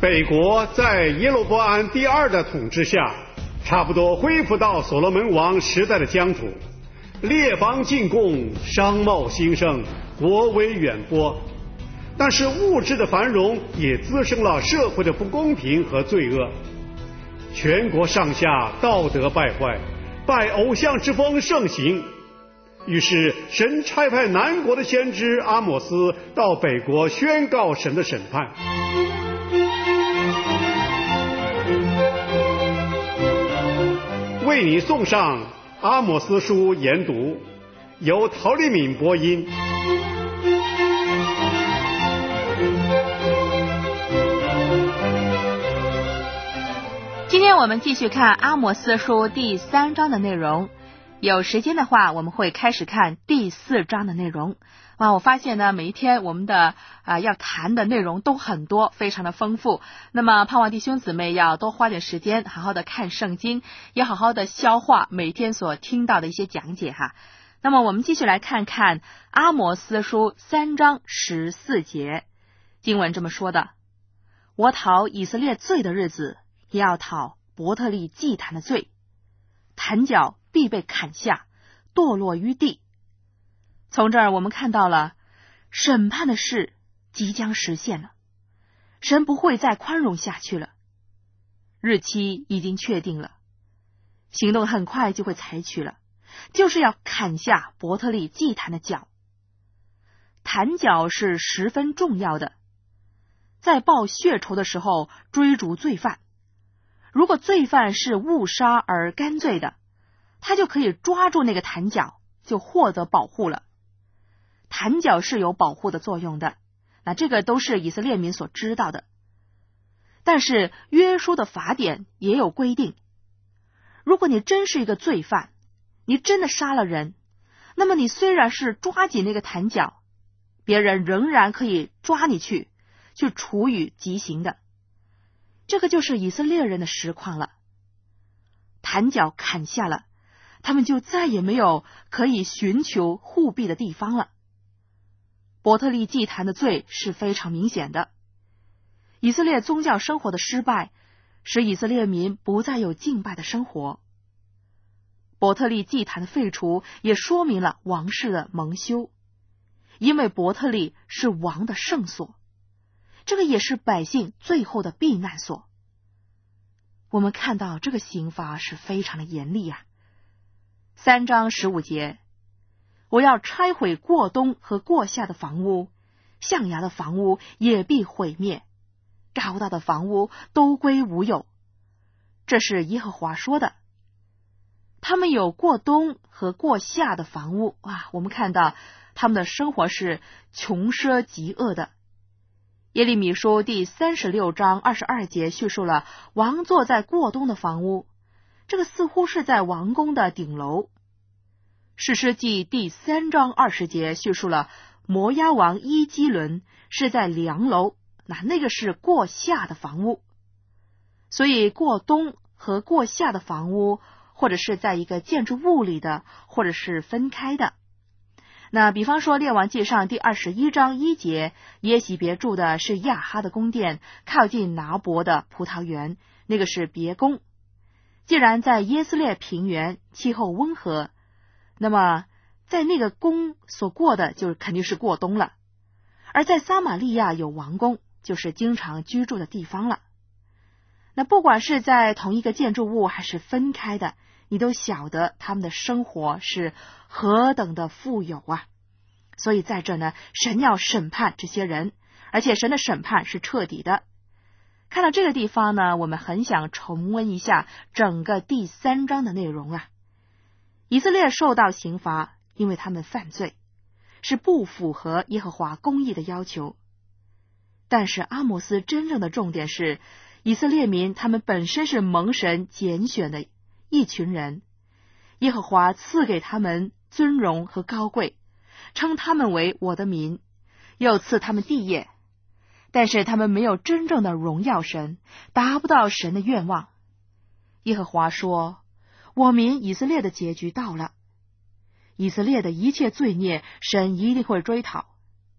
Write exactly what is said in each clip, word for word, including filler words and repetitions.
北国在耶罗波安第二的统治下，差不多恢复到所罗门王时代的疆土，列邦进贡，商贸兴盛，国威远播。但是物质的繁荣也滋生了社会的不公平和罪恶，全国上下道德败坏，拜偶像之风盛行。于是神差派南国的先知阿摩斯到北国宣告神的审判。为你送上阿摩斯书研读，由陶丽敏播音。 今天我们继续看阿摩斯书第三章的内容，有时间的话我们会开始看第四章的内容。啊，我发现呢，每一天我们的啊、呃、要谈的内容都很多，非常的丰富。那么盼望弟兄姊妹要多花点时间，好好的看圣经，也好好的消化每天所听到的一些讲解哈。那么我们继续来看看阿摩斯书三章十四节，经文这么说的：我讨以色列罪的日子，也要讨伯特利祭坛的罪，坛角必被砍下，堕落于地。从这儿我们看到了审判的事即将实现了，神不会再宽容下去了，日期已经确定了，行动很快就会采取了，就是要砍下伯特利祭坛的角。坛角是十分重要的，在报血仇的时候追逐罪犯，如果罪犯是误杀而干罪的，他就可以抓住那个坛角，就获得保护了。坛角是有保护的作用的，那这个都是以色列民所知道的。但是约书的法典也有规定，如果你真是一个罪犯，你真的杀了人，那么你虽然是抓紧那个坛角，别人仍然可以抓你去去处以极刑的。这个就是以色列人的实况了。坛角砍下了，他们就再也没有可以寻求护庇的地方了。伯特利祭坛的罪是非常明显的，以色列宗教生活的失败使以色列民不再有敬拜的生活。伯特利祭坛的废除也说明了王室的蒙羞，因为伯特利是王的圣所，这个也是百姓最后的避难所。我们看到这个刑罚是非常的严厉啊。三章十五节，我要拆毁过东和过夏的房屋，象牙的房屋也必毁灭，高大的房屋都归无有。这是耶和华说的。他们有过东和过夏的房屋，哇，我们看到他们的生活是穷奢极恶的。耶利米书第三十六章二十二节叙述了王坐在过东的房屋，这个似乎是在王宫的顶楼。士师记第三章二十节叙述了摩押王伊基伦是在梁楼，那那个是过夏的房屋。所以过东和过夏的房屋，或者是在一个建筑物里的，或者是分开的。那比方说列王记上第二十一章一节，耶洗别住的是亚哈的宫殿，靠近拿伯的葡萄园，那个是别宫。既然在耶斯列平原气候温和，那么在那个宫所过的就是肯定是过冬了。而在撒玛利亚有王宫，就是经常居住的地方了。那不管是在同一个建筑物还是分开的，你都晓得他们的生活是何等的富有啊。所以在这呢，神要审判这些人，而且神的审判是彻底的。看到这个地方呢，我们很想重温一下整个第三章的内容啊。以色列受到刑罚，因为他们犯罪，是不符合耶和华公义的要求。但是阿摩斯真正的重点是，以色列民他们本身是蒙神拣选的一群人，耶和华赐给他们尊荣和高贵，称他们为我的民，又赐他们地业，但是他们没有真正的荣耀神，达不到神的愿望。耶和华说，我民以色列的结局到了，以色列的一切罪孽神一定会追讨。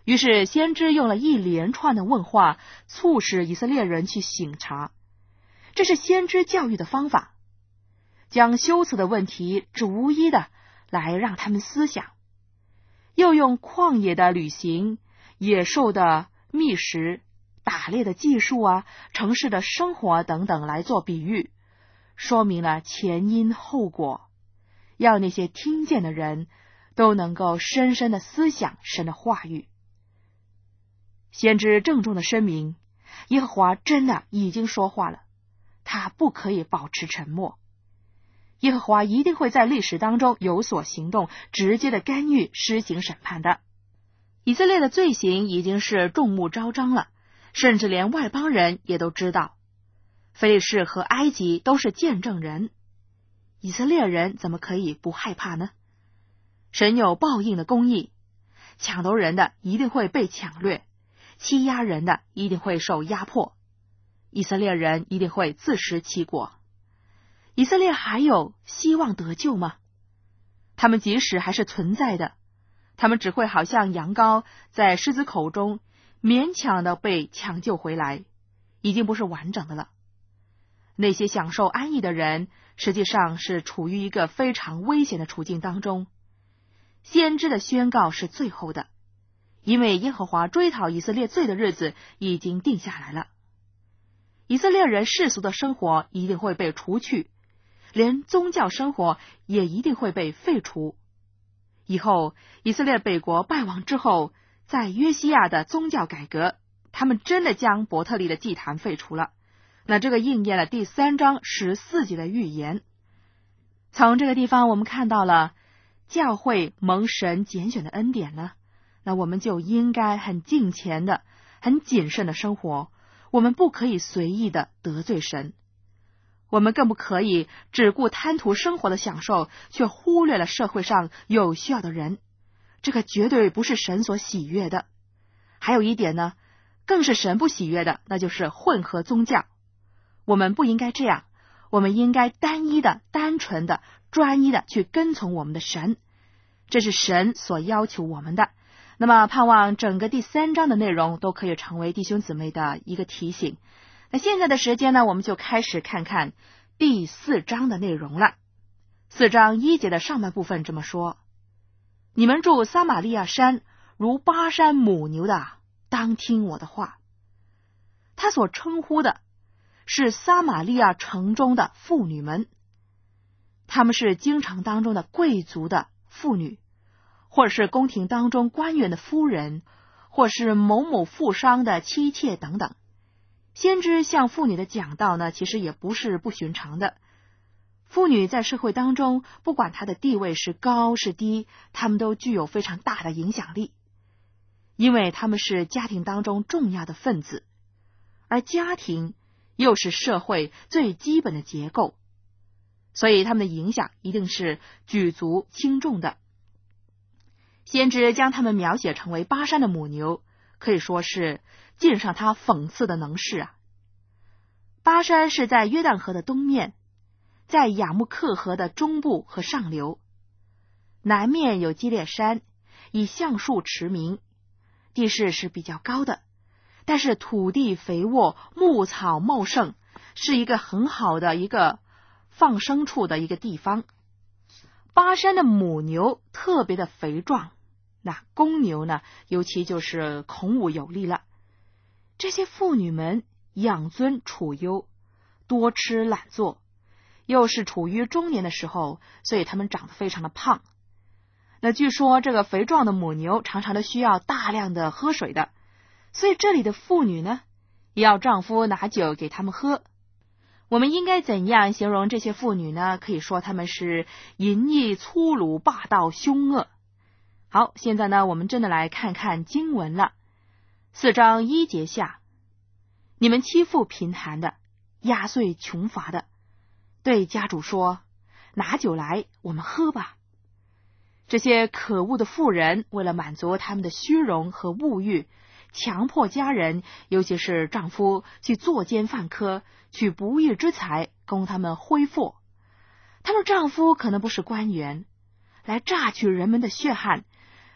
于是先知用了一连串的问话，促使以色列人去省察。这是先知教育的方法，将羞耻的问题逐一的来让他们思想，又用旷野的旅行、野兽的觅食、打猎的技术啊、城市的生活等等来做比喻，说明了前因后果，要那些听见的人都能够深深的思想神的话语。先知郑重的声明，耶和华真的已经说话了，他不可以保持沉默。耶和华一定会在历史当中有所行动，直接的干预，施行审判的。以色列的罪行已经是众目昭彰了，甚至连外邦人也都知道。非利士和埃及都是见证人，以色列人怎么可以不害怕呢？神有报应的公义，抢夺人的一定会被抢掠，欺压人的一定会受压迫，以色列人一定会自食其果。以色列还有希望得救吗？他们即使还是存在的，他们只会好像羊羔在狮子口中勉强的被抢救回来，已经不是完整的了。那些享受安逸的人，实际上是处于一个非常危险的处境当中。先知的宣告是最后的，因为耶和华追讨以色列罪的日子已经定下来了。以色列人世俗的生活一定会被除去，连宗教生活也一定会被废除。以后以色列北国败亡之后，在约西亚的宗教改革，他们真的将伯特利的祭坛废除了。那这个应验了第三章十四节的预言。从这个地方我们看到了教会蒙神拣选的恩典呢，那我们就应该很敬虔的、很谨慎的生活。我们不可以随意的得罪神，我们更不可以只顾贪图生活的享受，却忽略了社会上有需要的人。这个绝对不是神所喜悦的。还有一点呢，更是神不喜悦的，那就是混合宗教。我们不应该这样，我们应该单一的、单纯的、专一的去跟从我们的神，这是神所要求我们的。那么盼望整个第三章的内容都可以成为弟兄姊妹的一个提醒。那现在的时间呢，我们就开始看看第四章的内容了。四章一节的上半部分这么说：你们住撒玛利亚山，如巴山母牛的，当听我的话。他所称呼的是撒玛利亚城中的妇女们，她们是京城当中的贵族的妇女，或者是宫廷当中官员的夫人，或是某某富商的妻妾等等。先知向妇女的讲道呢，其实也不是不寻常的。妇女在社会当中，不管她的地位是高是低，她们都具有非常大的影响力，因为她们是家庭当中重要的分子，而家庭又是社会最基本的结构，所以他们的影响一定是举足轻重的。先知将他们描写成为巴山的母牛，可以说是尽上他讽刺的能事啊。巴山是在约旦河的东面，在雅木克河的中部和上流，南面有基列山，以橡树驰名，地势是比较高的，但是土地肥沃，牧草茂盛，是一个很好的一个放牲畜的一个地方。巴山的母牛特别的肥壮，那公牛呢，尤其就是孔武有力了。这些妇女们养尊处优，多吃懒做，又是处于中年的时候，所以她们长得非常的胖。那据说这个肥壮的母牛常常的需要大量的喝水的，所以这里的妇女呢，也要丈夫拿酒给她们喝。我们应该怎样形容这些妇女呢？可以说她们是淫逸、粗鲁、霸道、凶恶。好，现在呢，我们真的来看看经文了。四章一节下，你们欺负贫寒的，压碎穷乏的，对家主说，拿酒来，我们喝吧。这些可恶的妇人为了满足他们的虚荣和物欲，强迫家人，尤其是丈夫，去作奸犯科，取不义之财供他们挥霍。他们丈夫可能不是官员，来榨取人们的血汗，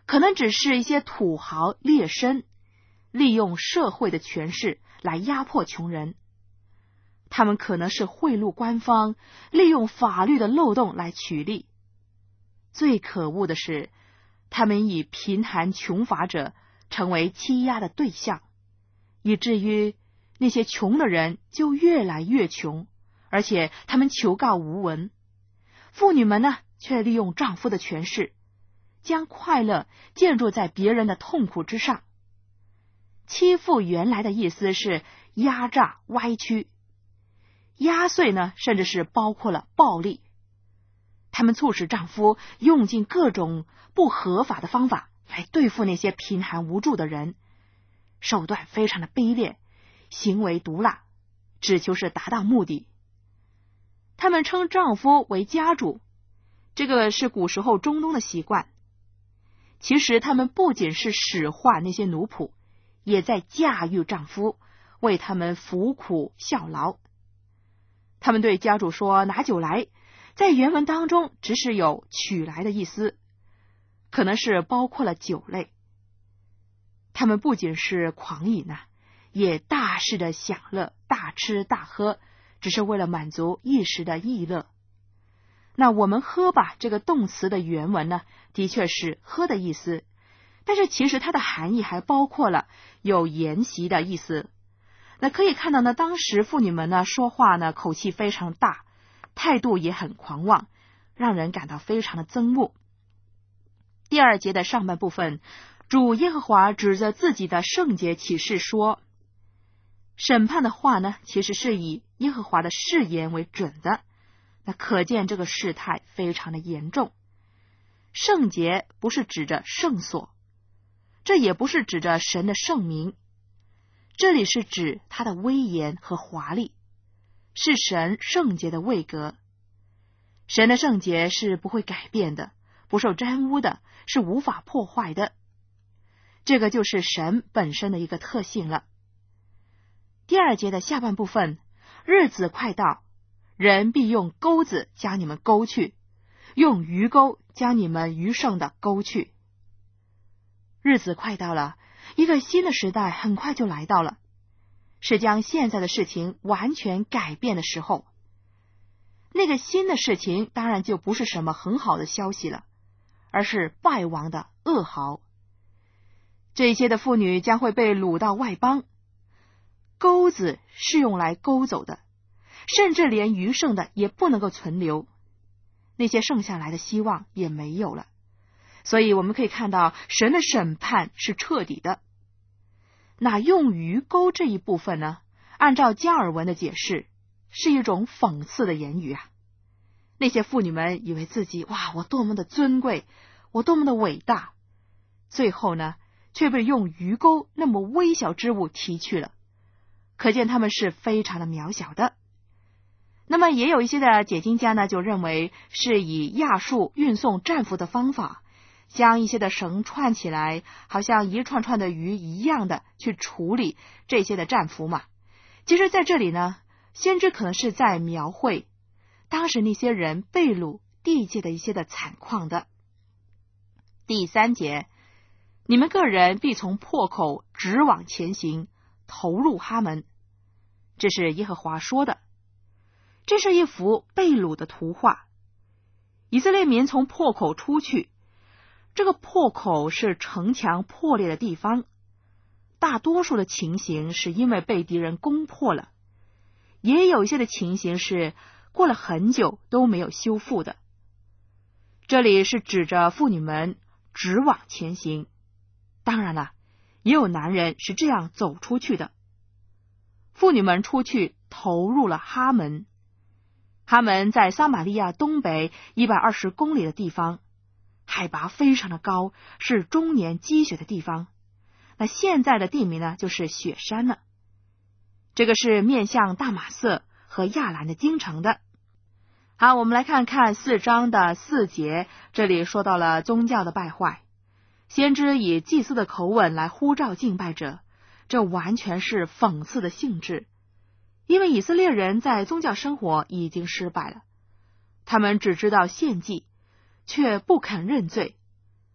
可能只是一些土豪劣绅，利用社会的权势来压迫穷人。他们可能是贿赂官方，利用法律的漏洞来取利。最可恶的是，他们以贫寒穷乏者成为欺压的对象，以至于那些穷的人就越来越穷，而且他们求告无闻。妇女们呢，却利用丈夫的权势，将快乐建筑在别人的痛苦之上。欺负原来的意思是压榨歪曲，压碎呢，甚至是包括了暴力。他们促使丈夫用尽各种不合法的方法来对付那些贫寒无助的人，手段非常的卑劣，行为毒辣，只求是达到目的。他们称丈夫为家主，这个是古时候中东的习惯。其实他们不仅是使唤那些奴仆，也在驾驭丈夫，为他们服苦效劳。他们对家主说拿酒来，在原文当中只是有取来的意思，可能是包括了酒类。他们不仅是狂饮啊，也大肆的享乐，大吃大喝，只是为了满足一时的逸乐。那我们喝吧这个动词的原文呢，的确是喝的意思，但是其实它的含义还包括了有筵席的意思。那可以看到呢，当时妇女们呢说话呢口气非常大，态度也很狂妄，让人感到非常的憎恶。第二节的上半部分，主耶和华指着自己的圣洁启示说，审判的话呢，其实是以耶和华的誓言为准的。那可见这个事态非常的严重。圣洁不是指着圣所，这也不是指着神的圣名，这里是指他的威严和华丽，是神圣洁的位格。神的圣洁是不会改变的，不受沾污的，是无法破坏的。这个就是神本身的一个特性了。第二节的下半部分，日子快到，人必用钩子将你们勾去，用鱼钩将你们余剩的勾去。日子快到了，一个新的时代很快就来到了，是将现在的事情完全改变的时候。那个新的事情当然就不是什么很好的消息了，而是败亡的噩耗。这些的妇女将会被掳到外邦，钩子是用来勾走的，甚至连余剩的也不能够存留，那些剩下来的希望也没有了。所以我们可以看到神的审判是彻底的。那用鱼钩这一部分呢，按照加尔文的解释，是一种讽刺的言语啊。那些妇女们以为自己哇，我多么的尊贵，我多么的伟大，最后呢，却被用鱼钩那么微小之物提去了，可见他们是非常的渺小的。那么也有一些的解经家呢，就认为是以亚述运送战俘的方法，将一些的绳串起来，好像一串串的鱼一样的去处理这些的战俘嘛。其实在这里呢，先知可能是在描绘当时那些人被掳地界的一些的惨况的。第三节，你们个人必从破口直往前行，投入哈门。这是耶和华说的。这是一幅被掳的图画。以色列民从破口出去，这个破口是城墙破裂的地方，大多数的情形是因为被敌人攻破了，也有一些的情形是过了很久都没有修复的。这里是指着妇女们直往前行，当然了，也有男人是这样走出去的。妇女们出去投入了哈门，哈门在撒玛利亚东北一百二十公里的地方，海拔非常的高，是终年积雪的地方。那现在的地名呢，就是雪山了。这个是面向大马色和亚兰的京城的。好，我们来看看四章的四节，这里说到了宗教的败坏，先知以祭司的口吻来呼召敬拜者，这完全是讽刺的性质。因为以色列人在宗教生活已经失败了，他们只知道献祭，却不肯认罪。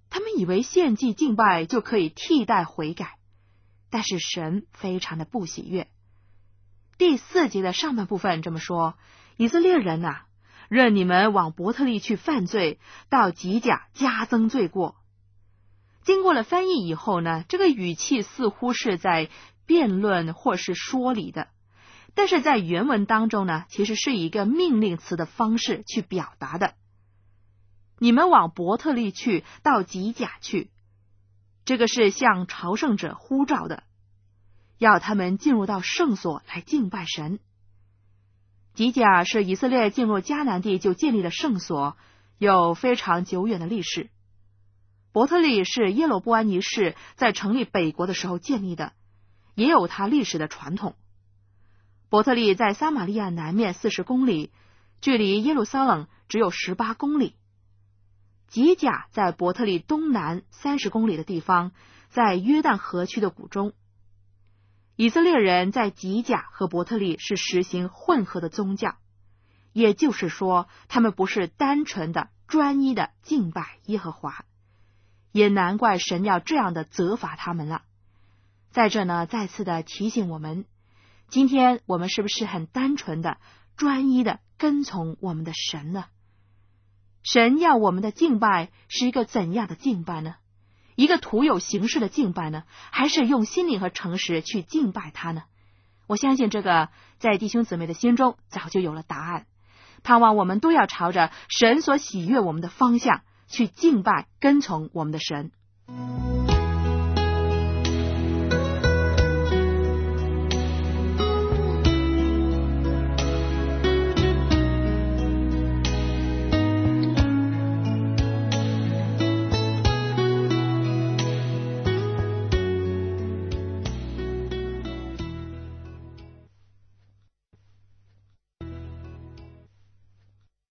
他们以为献祭敬拜就可以替代悔改，但是神非常的不喜悦。第四节的上半部分这么说：以色列人啊，任你们往伯特利去犯罪，到吉甲加增罪过。经过了翻译以后呢，这个语气似乎是在辩论或是说理的，但是在原文当中呢，其实是以一个命令词的方式去表达的。你们往伯特利去，到吉甲去，这个是向朝圣者呼召的，要他们进入到圣所来敬拜神。吉甲是以色列进入迦南地就建立的圣所，有非常久远的历史。伯特利是耶罗波安一世在成立北国的时候建立的，也有它历史的传统。伯特利在撒玛利亚南面四十公里，距离耶路撒冷只有十八公里。吉甲在伯特利东南三十公里的地方，在约旦河区的谷中。以色列人在吉甲和伯特利是实行混合的宗教，也就是说，他们不是单纯的专一的敬拜耶和华，也难怪神要这样的责罚他们了。在这呢，再次的提醒我们，今天我们是不是很单纯的专一的跟从我们的神呢？神要我们的敬拜是一个怎样的敬拜呢？一个徒有形式的敬拜呢，还是用心灵和诚实去敬拜他呢？我相信这个在弟兄姊妹的心中早就有了答案，盼望我们都要朝着神所喜悦我们的方向去敬拜跟从我们的神。